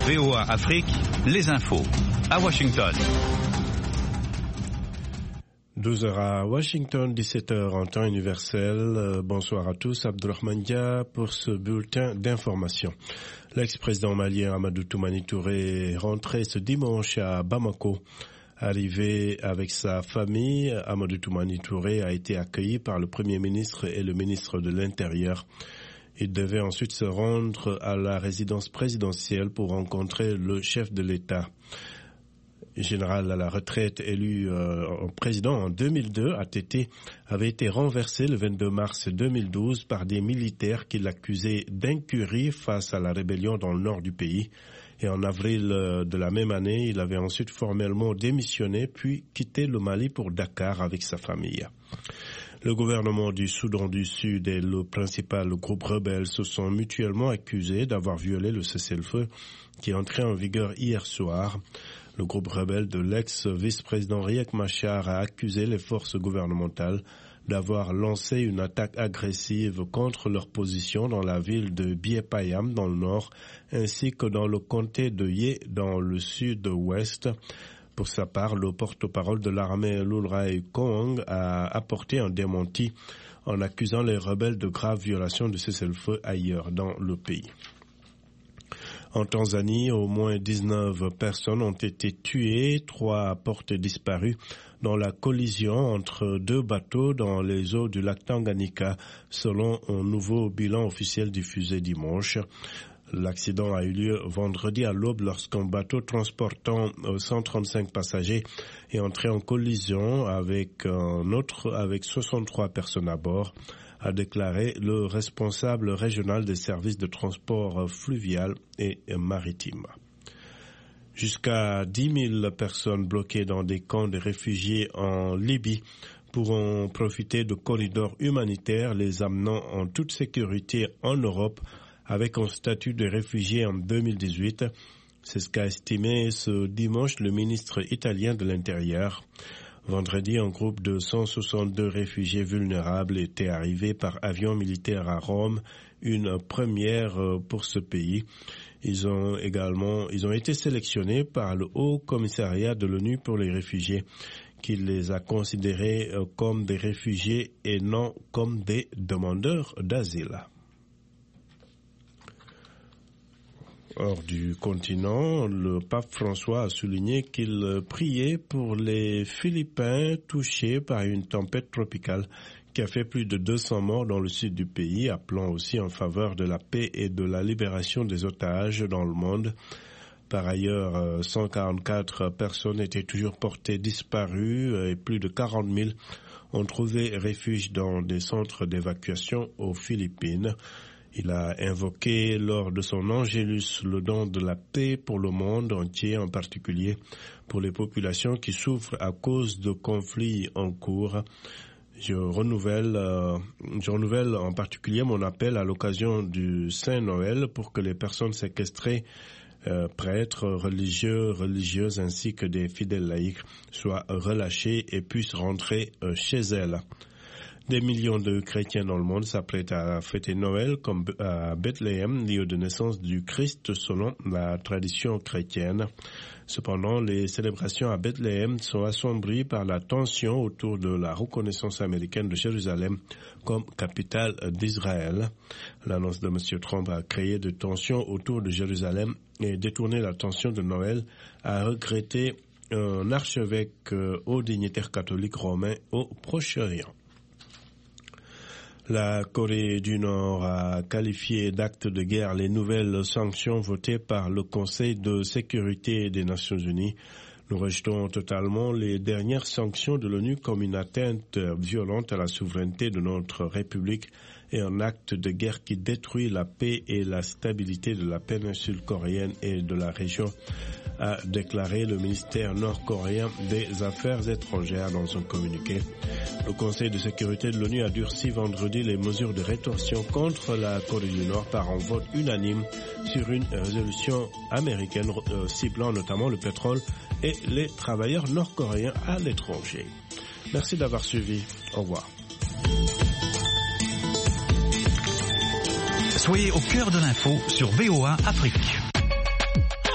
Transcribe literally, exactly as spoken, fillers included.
V O A Afrique, les infos. À Washington. douze heures à Washington, dix-sept heures en temps universel. Euh, bonsoir à tous. Abdourahmane Dia pour ce bulletin d'information. L'ex-président malien Amadou Toumani Touré est rentré ce dimanche à Bamako. Arrivé avec sa famille, Amadou Toumani Touré a été accueilli par le Premier ministre et le ministre de l'Intérieur. Il devait ensuite se rendre à la résidence présidentielle pour rencontrer le chef de l'État. Général à la retraite élu euh, président en deux mille deux, A T T avait été renversé le vingt-deux mars deux mille douze par des militaires qui l'accusaient d'incurie face à la rébellion dans le nord du pays. Et en avril de la même année, il avait ensuite formellement démissionné puis quitté le Mali pour Dakar avec sa famille. Le gouvernement du Soudan du Sud et le principal groupe rebelle se sont mutuellement accusés d'avoir violé le cessez-le-feu qui est entré en vigueur hier soir. Le groupe rebelle de l'ex-vice-président Riek Machar a accusé les forces gouvernementales d'avoir lancé une attaque agressive contre leur position dans la ville de Biepayam dans le nord, ainsi que dans le comté de Yé dans le sud-ouest. Pour sa part, le porte-parole de l'armée Lulrai Kong a apporté un démenti en accusant les rebelles de graves violations de cessez-le-feu ailleurs dans le pays. En Tanzanie, au moins dix-neuf personnes ont été tuées, trois portent disparues dans la collision entre deux bateaux dans les eaux du lac Tanganyika, selon un nouveau bilan officiel diffusé dimanche. L'accident a eu lieu vendredi à l'aube lorsqu'un bateau transportant cent trente-cinq passagers est entré en collision avec un autre avec soixante-trois personnes à bord, a déclaré le responsable régional des services de transport fluvial et maritime. Jusqu'à dix mille personnes bloquées dans des camps de réfugiés en Libye pourront profiter de corridors humanitaires les amenant en toute sécurité en Europe avec un statut de réfugié en deux mille dix-huit. C'est ce qu'a estimé ce dimanche le ministre italien de l'Intérieur. Vendredi, un groupe de cent soixante-deux réfugiés vulnérables était arrivé par avion militaire à Rome, une première pour ce pays. Ils ont également, ils ont été sélectionnés par le Haut Commissariat de l'ONU pour les réfugiés, qui les a considérés comme des réfugiés et non comme des demandeurs d'asile. Hors du continent, le pape François a souligné qu'il priait pour les Philippins touchés par une tempête tropicale qui a fait plus de deux cents morts dans le sud du pays, appelant aussi en faveur de la paix et de la libération des otages dans le monde. Par ailleurs, cent quarante-quatre personnes étaient toujours portées disparues et plus de quarante mille ont trouvé refuge dans des centres d'évacuation aux Philippines. Il a invoqué lors de son Angélus le don de la paix pour le monde entier, en particulier pour les populations qui souffrent à cause de conflits en cours. Je renouvelle, euh, je renouvelle en particulier mon appel à l'occasion du Saint-Noël pour que les personnes séquestrées, euh, prêtres, religieux, religieuses ainsi que des fidèles laïcs soient relâchés et puissent rentrer euh, chez elles. Des millions de chrétiens dans le monde s'apprêtent à fêter Noël comme à Bethléem, lieu de naissance du Christ selon la tradition chrétienne. Cependant, les célébrations à Bethléem sont assombries par la tension autour de la reconnaissance américaine de Jérusalem comme capitale d'Israël. L'annonce de M. Trump a créé de tensions autour de Jérusalem et détourné l'attention de Noël, a regretté un archevêque haut dignitaire catholique romain au Proche-Orient. La Corée du Nord a qualifié d'actes de guerre les nouvelles sanctions votées par le Conseil de sécurité des Nations Unies. Nous rejetons totalement les dernières sanctions de l'ONU comme une atteinte violente à la souveraineté de notre République et un acte de guerre qui détruit la paix et la stabilité de la péninsule coréenne et de la région, a déclaré le ministère nord-coréen des Affaires étrangères dans un communiqué. Le Conseil de sécurité de l'ONU a durci vendredi les mesures de rétorsion contre la Corée du Nord par un vote unanime sur une résolution américaine euh, ciblant notamment le pétrole et les travailleurs nord-coréens à l'étranger. Merci d'avoir suivi. Au revoir. Soyez au cœur de l'info sur V O A Afrique.